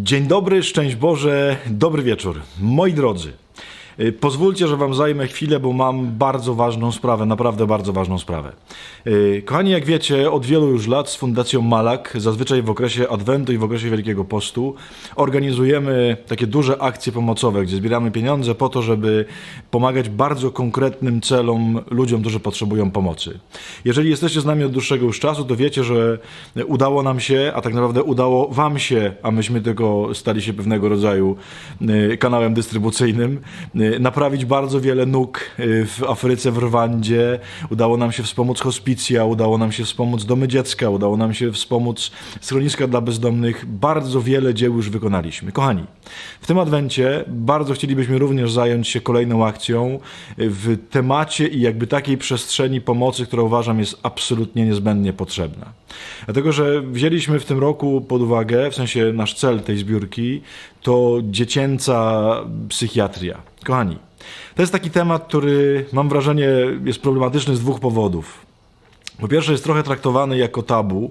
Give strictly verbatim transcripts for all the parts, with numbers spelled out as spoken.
Dzień dobry, szczęść Boże, dobry wieczór. Moi drodzy, pozwólcie, że wam zajmę chwilę, bo mam bardzo ważną sprawę, naprawdę bardzo ważną sprawę. Kochani, jak wiecie, od wielu już lat z Fundacją Malak, zazwyczaj w okresie Adwentu i w okresie Wielkiego Postu, organizujemy takie duże akcje pomocowe, gdzie zbieramy pieniądze po to, żeby pomagać bardzo konkretnym celom, ludziom, którzy potrzebują pomocy. Jeżeli jesteście z nami od dłuższego już czasu, to wiecie, że udało nam się, a tak naprawdę udało wam się, a myśmy tylko stali się pewnego rodzaju kanałem dystrybucyjnym, naprawić bardzo wiele nóg w Afryce, w Rwandzie. Udało nam się wspomóc hospicja, udało nam się wspomóc domy dziecka, udało nam się wspomóc schroniska dla bezdomnych. Bardzo wiele dzieł już wykonaliśmy. Kochani, w tym Adwencie bardzo chcielibyśmy również zająć się kolejną akcją w temacie i jakby takiej przestrzeni pomocy, która uważam jest absolutnie niezbędnie potrzebna. Dlatego, że wzięliśmy w tym roku pod uwagę, w sensie nasz cel tej zbiórki, to dziecięca psychiatria. Kochani, to jest taki temat, który mam wrażenie jest problematyczny z dwóch powodów. Po pierwsze jest trochę traktowany jako tabu,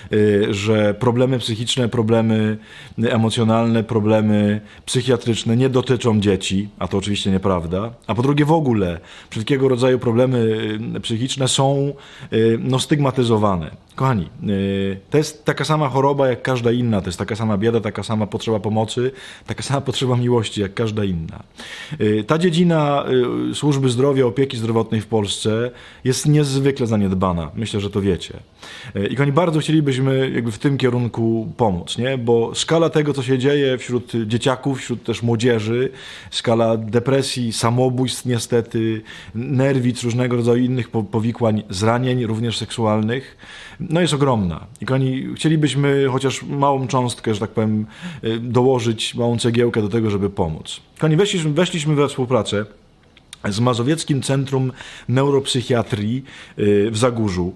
że problemy psychiczne, problemy emocjonalne, problemy psychiatryczne nie dotyczą dzieci, a to oczywiście nieprawda. A po drugie w ogóle wszelkiego rodzaju problemy psychiczne są no, stygmatyzowane. Kochani, to jest taka sama choroba jak każda inna, to jest taka sama bieda, taka sama potrzeba pomocy, taka sama potrzeba miłości jak każda inna. Ta dziedzina służby zdrowia, opieki zdrowotnej w Polsce jest niezwykle zaniedbana. Myślę, że to wiecie. I kochani, bardzo chcielibyśmy jakby w tym kierunku pomóc, nie? Bo skala tego, co się dzieje wśród dzieciaków, wśród też młodzieży, skala depresji, samobójstw niestety, nerwic, różnego rodzaju innych powikłań, zranień, również seksualnych, no jest ogromna. I kochani, chcielibyśmy chociaż małą cząstkę, że tak powiem, dołożyć, małą cegiełkę do tego, żeby pomóc. Kochani, weszliśmy, weszliśmy we współpracę z Mazowieckim Centrum Neuropsychiatrii w Zagórzu.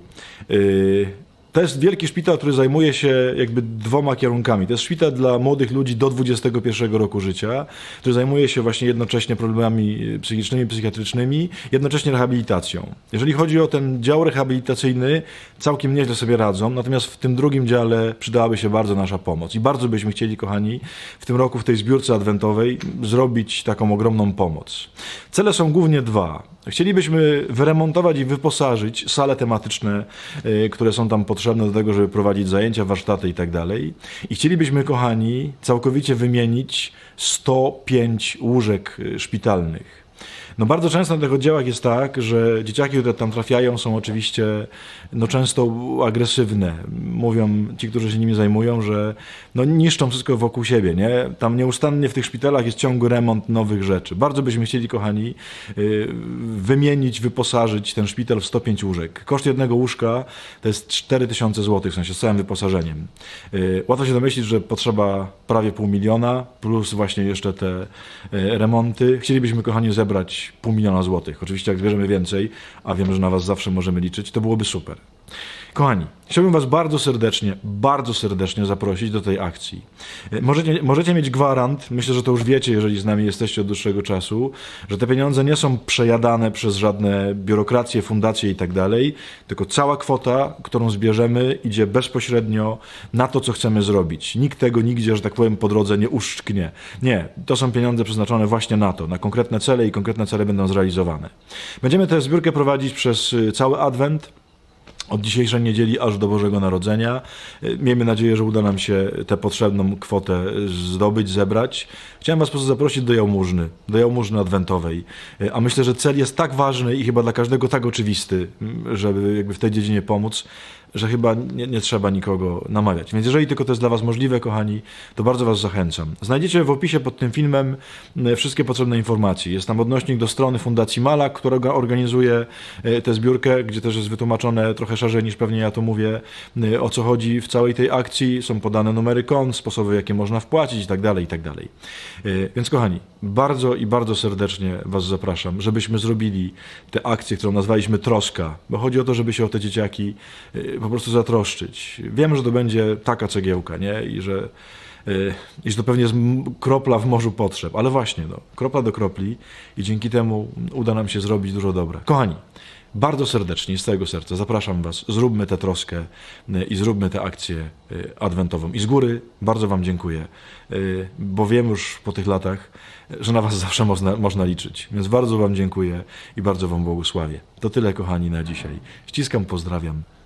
To jest wielki szpital, który zajmuje się jakby dwoma kierunkami. To jest szpital dla młodych ludzi do dwudziestego pierwszego roku życia, który zajmuje się właśnie jednocześnie problemami psychicznymi, psychiatrycznymi, jednocześnie rehabilitacją. Jeżeli chodzi o ten dział rehabilitacyjny, całkiem nieźle sobie radzą, natomiast w tym drugim dziale przydałaby się bardzo nasza pomoc. I bardzo byśmy chcieli, kochani, w tym roku w tej zbiórce adwentowej zrobić taką ogromną pomoc. Cele są głównie dwa. Chcielibyśmy wyremontować i wyposażyć sale tematyczne, które są tam potrzebne do tego, żeby prowadzić zajęcia, warsztaty i tak dalej. I chcielibyśmy, kochani, całkowicie wymienić sto pięć łóżek szpitalnych. No bardzo często na tych oddziałach jest tak, że dzieciaki, które tam trafiają, są oczywiście no często agresywne. Mówią ci, którzy się nimi zajmują, że no niszczą wszystko wokół siebie, nie? Tam nieustannie w tych szpitalach jest ciągły remont nowych rzeczy. Bardzo byśmy chcieli, kochani, wymienić, wyposażyć ten szpital w sto pięć łóżek. Koszt jednego łóżka to jest cztery tysiące złotych, w sensie z całym wyposażeniem. Łatwo się domyślić, że potrzeba prawie pół miliona, plus właśnie jeszcze te remonty. Chcielibyśmy, kochani, zebrać pół miliona złotych. Oczywiście jak zbierzemy więcej, a wiem, że na was zawsze możemy liczyć, to byłoby super. Kochani, chciałbym was bardzo serdecznie, bardzo serdecznie zaprosić do tej akcji. Możecie, możecie mieć gwarant, myślę, że to już wiecie, jeżeli z nami jesteście od dłuższego czasu, że te pieniądze nie są przejadane przez żadne biurokracje, fundacje i tak dalej, tylko cała kwota, którą zbierzemy, idzie bezpośrednio na to, co chcemy zrobić. Nikt tego nigdzie, że tak powiem, po drodze nie uszczknie. Nie, to są pieniądze przeznaczone właśnie na to, na konkretne cele i konkretne cele będą zrealizowane. Będziemy tę zbiórkę prowadzić przez cały Adwent, od dzisiejszej niedzieli aż do Bożego Narodzenia. Miejmy nadzieję, że uda nam się tę potrzebną kwotę zdobyć, zebrać. Chciałem was po prostu zaprosić do jałmużny, do jałmużny adwentowej. A myślę, że cel jest tak ważny i chyba dla każdego tak oczywisty, żeby jakby w tej dziedzinie pomóc, że chyba nie, nie trzeba nikogo namawiać. Więc jeżeli tylko to jest dla was możliwe, kochani, to bardzo was zachęcam. Znajdziecie w opisie pod tym filmem wszystkie potrzebne informacje. Jest tam odnośnik do strony Fundacji Malak, która organizuje tę zbiórkę, gdzie też jest wytłumaczone trochę szerzej niż pewnie ja to mówię, o co chodzi w całej tej akcji. Są podane numery kont, sposoby, jakie można wpłacić i tak dalej, i tak dalej. Więc kochani, bardzo i bardzo serdecznie was zapraszam, żebyśmy zrobili tę akcję, którą nazwaliśmy Troska, bo chodzi o to, żeby się o te dzieciaki po prostu zatroszczyć. Wiem, że to będzie taka cegiełka, nie? I że, yy, i że to pewnie jest kropla w morzu potrzeb, ale właśnie, no, kropla do kropli i dzięki temu uda nam się zrobić dużo dobra. Kochani, bardzo serdecznie, z całego serca zapraszam Was, zróbmy tę troskę i zróbmy tę akcję adwentową. I z góry bardzo Wam dziękuję, bo wiem już po tych latach, że na Was zawsze można, można liczyć. Więc bardzo Wam dziękuję i bardzo Wam błogosławię. To tyle, kochani, na dzisiaj. Ściskam, pozdrawiam.